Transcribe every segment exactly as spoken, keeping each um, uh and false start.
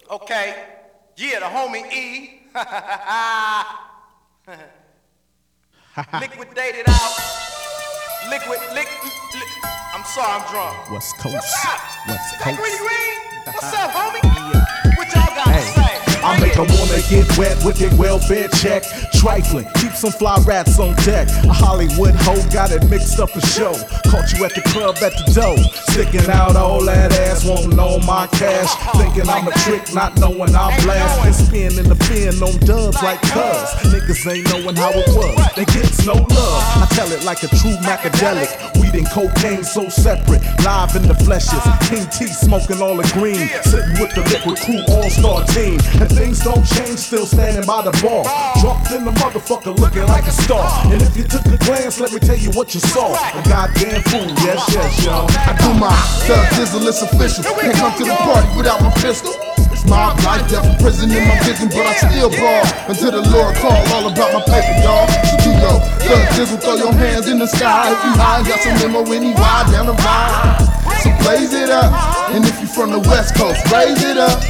Okay. Yeah, the homie E. Liquidated out. Liquid, lick, lick. I'm sorry, I'm drunk. West Coast. What's up? West Hey, Coast. Greedy Green? What's up, homie? What y'all got to say? I make a woman get wet with their welfare check. Trifling, keep some fly rats on deck. A Hollywood hoe got it mixed up for show. Caught you at the club at the dough. Sticking out all that ass, wanting all my cash. Thinking I'm a trick, not knowing I blast. And spinning the fin on dubs like cuz. Niggas ain't knowing how it was. They gets no love. I tell it like a true macadelic. Weed and cocaine so separate. Live in the fleshes. King T smoking all the green. Sitting with the liquid crew all-star team. And things don't change, still standing by the bar. Dropped in the motherfucker looking like a star. And if you took a glance, let me tell you what you saw. A goddamn fool, yes, yes, y'all. I do my thug dizzle, it's official. Can't come to the party without my pistol. It's my life, death in prison in my vision, but I still ball until the Lord call all about my paper, y'all. So do your thug dizzle, throw your hands in the sky. If you high, got some limo any ride down the ride. So blaze it up, and if you from the West Coast, raise it up.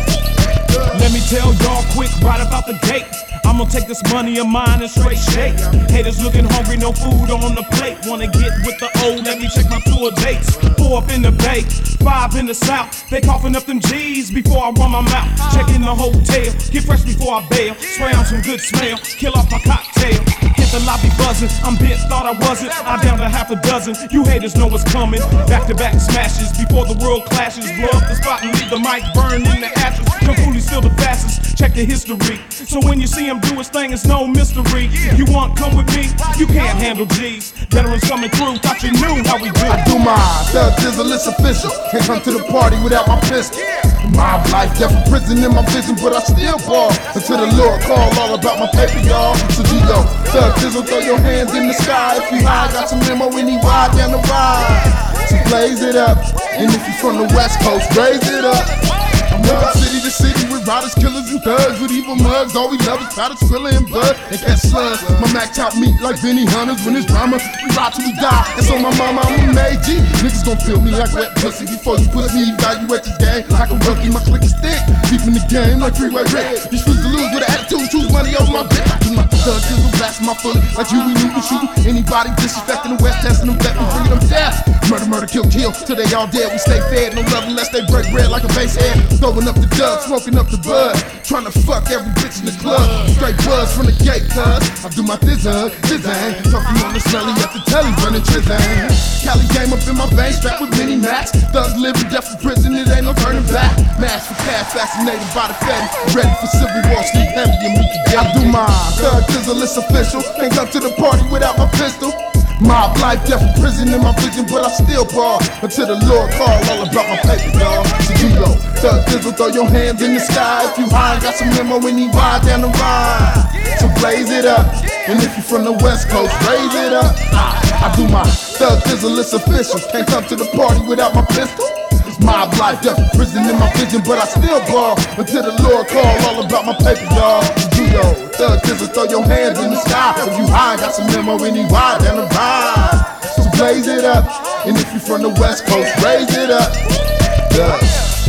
Let me tell y'all quick right about the gate. I'm gonna take this money of mine and straight shake. Haters looking hungry, no food on the plate. Wanna get with the old, let me check my tour dates. Four up in the bay, five in the south. They coughing up them G's before I run my mouth. Check in the hotel, get fresh before I bail. Spray on some good smell, kill off my cocktail. Hit the lobby buzzing, I'm bent, thought I wasn't. I down to half a dozen, you haters know what's coming. Back to back smashes before the world clashes. Blow up the spot and leave the mic burn in the ashes. Completely still the fastest, check the history. So when you see him do his thing, it's no mystery. You want come with me? You can't handle G's. Veterans coming through, thought you knew how we do. I do my thug dizzle, it's official. Can't come to the party without my pistol. My life, death in prison in my vision, but I still ball until the Lord call all about my paper, y'all. So do your thug dizzle, throw your hands in the sky. If you high, got some limo, any ride down the ride. So blaze it up, and if you from the West Coast, raise it up. I'm moving city to city with riders, killers, and thugs with evil mugs. All we love is powder, Skrilla, and blood, and catch slugs. My Mac top meat like Benny Hunters. When it's drama, we ride till we die. And so my mama, I'm a made G. Niggas gon' feel me like wet pussy before you push me. Value at this game like a rookie. My click is thick, deep in the game like three-way Rick. You choose to lose with an attitude, choose money over my bitch. I do my thug dizzle, blast my fully like you, we knew we shooting. Anybody disrespecting the West, testing them, vetting, bringing them death. Murder, murder, kill, kill, till they all dead. We stay fed, no love unless they break bread like a base head. Throwing up the dub, smoking up the bud. Trying to fuck every bitch in the club. Straight buzz from the gate, cuz I do my thizzang, thizzang. Talking on the smelly at the telly, running trizang. Cali game up in my veins, strapped with mini max. Thugs living, death in prison, it ain't no turning back. Mask for cash, fascinated by the fatty. Ready for civil war, sleep heavy and we can get. I do my thug dizzle, it's official. Can't come to the party without my pistol. Mob life, death in prison in my vision, but I still ball until the Lord call all about my paper, dawg. So you go, thug dizzle, throw your hands in the sky. If you high, got some limo, any ride down the ride. So blaze it up, and if you from the West Coast, raise it up. I, I do my thug dizzle, it's official. Can't come to the party without my pistol. Mob life, death in prison in my vision, but I still ball until the Lord call all about my paper, y'all. So you go, thug dizzle, throw your hands in the sky. If you high, got some limo, any ride down the ride. So blaze it up, and if you from the West Coast, raise it up. Yeah.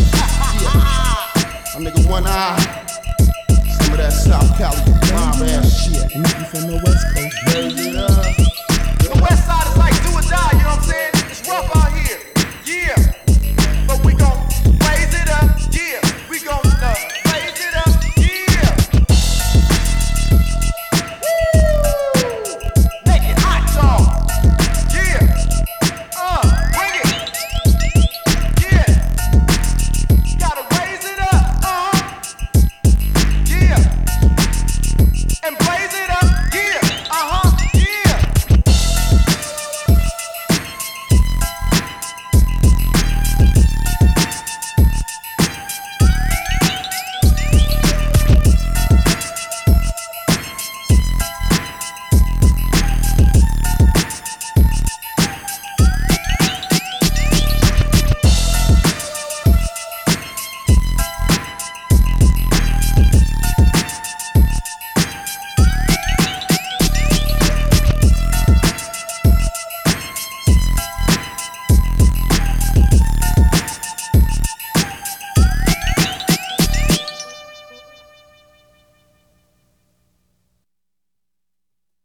My nigga one eye, some of that South Cali mob ass shit. And if you from the West Coast, Raise it up.